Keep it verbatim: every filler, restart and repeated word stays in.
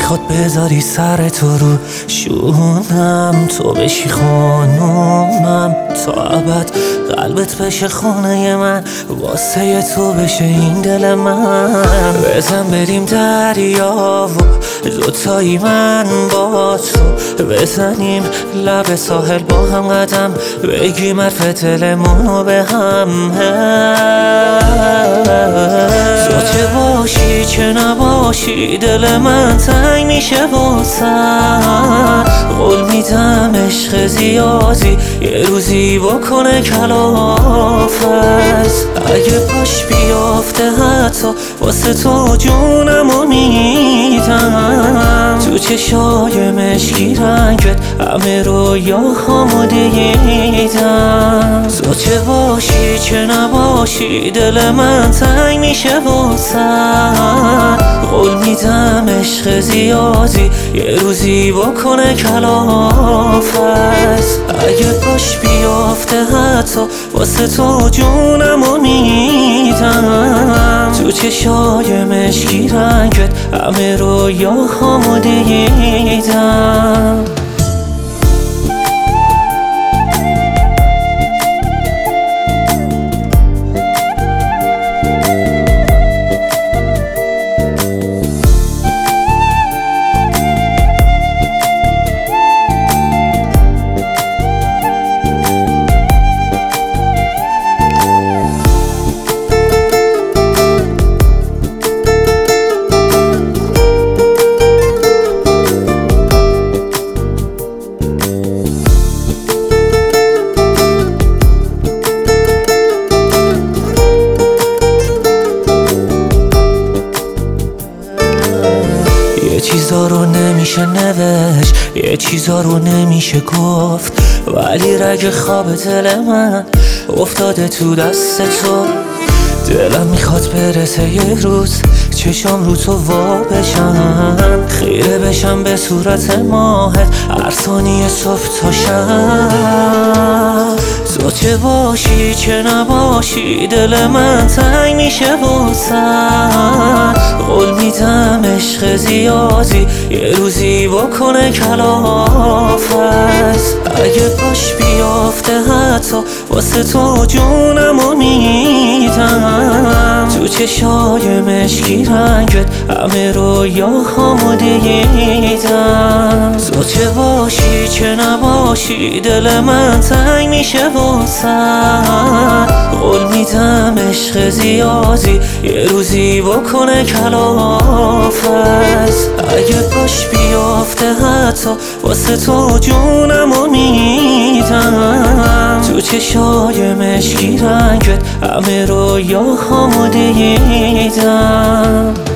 میخواد بذاری سر تو رو شونم، تو بشی خانومم تا ابد، قلبت بشه خونه من، واسه تو بشه این دل من. بزن بریم دریا و دوتایی من با تو، بزنیم لب ساحل با هم قدم، بگیم حرف دلمونو به هم. تو چه باشی چه نباشی دل من تنگ میشه واسم، قول میدم عشق زیادی یه روزی بکنه کلافت. اگه پاش بیافته حتی واسه تو جونمو میدم، تو چشای مشکی رنگت همه رویاهامو دیدم. تو چه باشی چه نباشی دل من تنگ میشه واسم، قول میدم عشق زیادی یه روزی بکنه کلافت. اگه پاش بیافته حتی واسه تو جونمو میدم، تو چشای مشکی رنگت همه رویاهامو دیدم. یه چیزا رو نمیشه نوشت، یه چیزا رو نمیشه گفت، ولی رگ خواب دل من افتاده تو دست تو. دلم میخواد برسه یه روز چشام رو تو وا بشن، خیره بشم به صورت ماهت هر ثانیه صبح تا شب. تو چه باشی چه نباشی دل من تنگ میشه واسم، قول میدم عشق زیادی یه روزی بکنه کلافت. اگه پاش بیافته حتی واسه تو جونمو میدم، تو چشای مشکی رنگت همه رویاهامو دیدم. تو چه باشی چه نباشی دل من تنگ میشه واسم، قول میدم عشق زیادی یه روزی بکنه کلافت. اگه پاش بیافته حتی واسه تو جونمو میدم، تو چشای مشکی رنگت همه رویاهامو دیدم.